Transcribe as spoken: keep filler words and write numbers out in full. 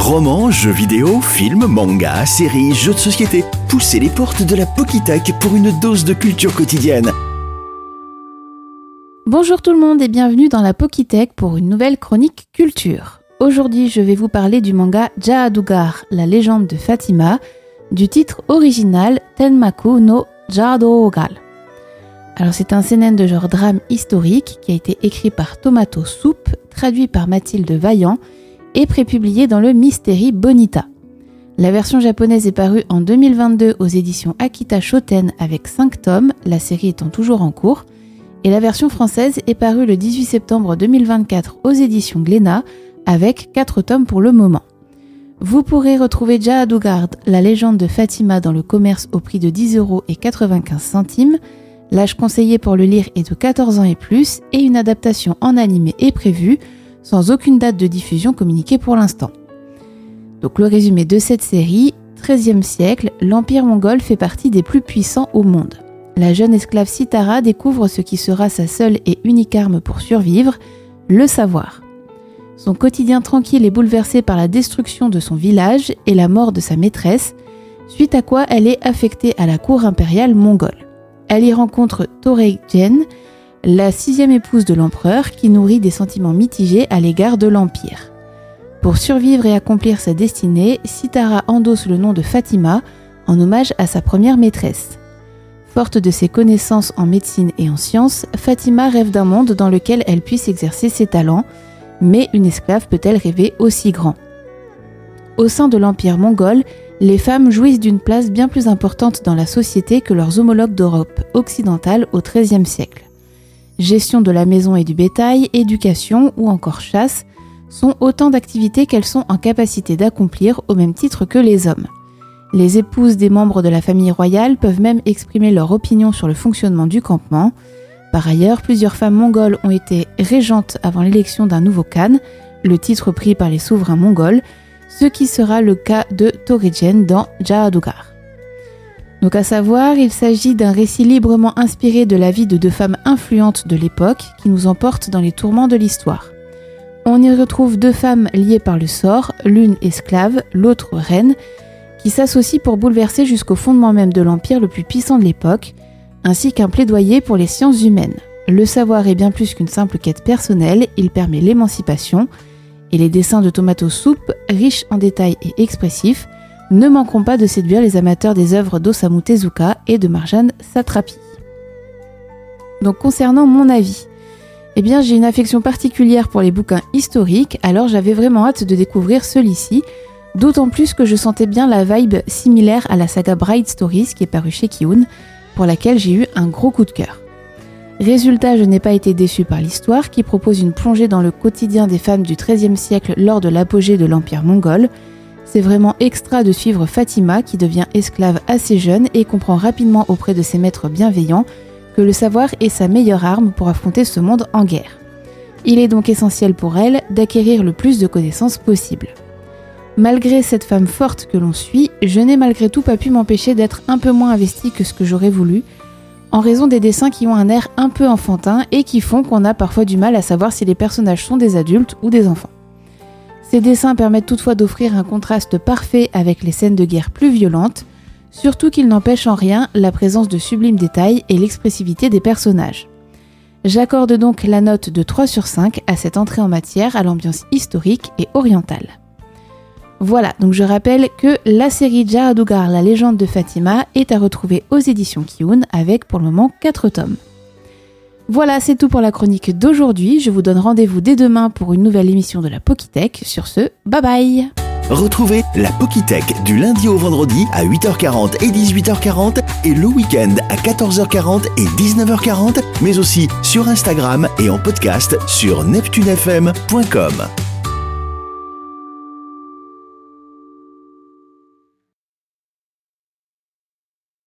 Romans, jeux vidéo, films, mangas, séries, jeux de société. Poussez les portes de la Pokitech pour une dose de culture quotidienne. Bonjour tout le monde et bienvenue dans la Pokitech pour une nouvelle chronique culture. Aujourd'hui, je vais vous parler du manga Jaadugar, la légende de Fatima, du titre original Tenmaku no Jaadogal. Alors c'est un seinen de genre drame historique qui a été écrit par Tomato Soup, traduit par Mathilde Vaillant et prépublié dans le Mystery Bonita. La version japonaise est parue en deux mille vingt-deux aux éditions Akita Shoten avec cinq tomes, la série étant toujours en cours, et la version française est parue le dix-huit septembre deux mille vingt-quatre aux éditions Glénat avec quatre tomes pour le moment. Vous pourrez retrouver Jaadugar, la légende de Fatima dans le commerce au prix de dix euros et quatre-vingt-quinze centimes. L'âge conseillé pour le lire est de quatorze ans et plus et une adaptation en animé est prévue, sans aucune date de diffusion communiquée pour l'instant. Donc le résumé de cette série, treizième siècle, l'Empire mongol fait partie des plus puissants au monde. La jeune esclave Sitara découvre ce qui sera sa seule et unique arme pour survivre, le savoir. Son quotidien tranquille est bouleversé par la destruction de son village et la mort de sa maîtresse, suite à quoi elle est affectée à la cour impériale mongole. Elle y rencontre Torejen, la sixième épouse de l'empereur qui nourrit des sentiments mitigés à l'égard de l'Empire. Pour survivre et accomplir sa destinée, Sitara endosse le nom de Fatima en hommage à sa première maîtresse. Forte de ses connaissances en médecine et en sciences, Fatima rêve d'un monde dans lequel elle puisse exercer ses talents, mais une esclave peut-elle rêver aussi grand ? Au sein de l'Empire mongol, les femmes jouissent d'une place bien plus importante dans la société que leurs homologues d'Europe occidentale au treizième siècle. Gestion de la maison et du bétail, éducation ou encore chasse sont autant d'activités qu'elles sont en capacité d'accomplir au même titre que les hommes. Les épouses des membres de la famille royale peuvent même exprimer leur opinion sur le fonctionnement du campement. Par ailleurs, plusieurs femmes mongoles ont été régentes avant l'élection d'un nouveau khan, le titre pris par les souverains mongols, ce qui sera le cas de Torejen dans Jaadugar. Donc à savoir, il s'agit d'un récit librement inspiré de la vie de deux femmes influentes de l'époque qui nous emportent dans les tourments de l'histoire. On y retrouve deux femmes liées par le sort, l'une esclave, l'autre reine, qui s'associent pour bouleverser jusqu'au fondement même de l'empire le plus puissant de l'époque, ainsi qu'un plaidoyer pour les sciences humaines. Le savoir est bien plus qu'une simple quête personnelle, il permet l'émancipation, et les dessins de Tomato Soup, riches en détails et expressifs, ne manqueront pas de séduire les amateurs des œuvres d'Osamu Tezuka et de Marjane Satrapi. Donc concernant mon avis, eh bien j'ai une affection particulière pour les bouquins historiques, alors j'avais vraiment hâte de découvrir celui-ci, d'autant plus que je sentais bien la vibe similaire à la saga Bright Stories qui est parue chez Kiun, pour laquelle j'ai eu un gros coup de cœur. Résultat, je n'ai pas été déçue par l'histoire qui propose une plongée dans le quotidien des femmes du treizième siècle lors de l'apogée de l'Empire mongol. C'est vraiment extra de suivre Fatima qui devient esclave assez jeune et comprend rapidement auprès de ses maîtres bienveillants que le savoir est sa meilleure arme pour affronter ce monde en guerre. Il est donc essentiel pour elle d'acquérir le plus de connaissances possible. Malgré cette femme forte que l'on suit, je n'ai malgré tout pas pu m'empêcher d'être un peu moins investie que ce que j'aurais voulu, en raison des dessins qui ont un air un peu enfantin et qui font qu'on a parfois du mal à savoir si les personnages sont des adultes ou des enfants. Ces dessins permettent toutefois d'offrir un contraste parfait avec les scènes de guerre plus violentes, surtout qu'ils n'empêchent en rien la présence de sublimes détails et l'expressivité des personnages. J'accorde donc la note de trois sur cinq à cette entrée en matière à l'ambiance historique et orientale. Voilà, donc je rappelle que la série Jaadugar, la légende de Fatima, est à retrouver aux éditions Kiun avec pour le moment quatre tomes. Voilà, c'est tout pour la chronique d'aujourd'hui. Je vous donne rendez-vous dès demain pour une nouvelle émission de la Pokitech. Sur ce, bye bye! Retrouvez la Pokitech du lundi au vendredi à huit heures quarante et dix-huit heures quarante et le week-end à quatorze heures quarante et dix-neuf heures quarante, mais aussi sur Instagram et en podcast sur neptune f m point com.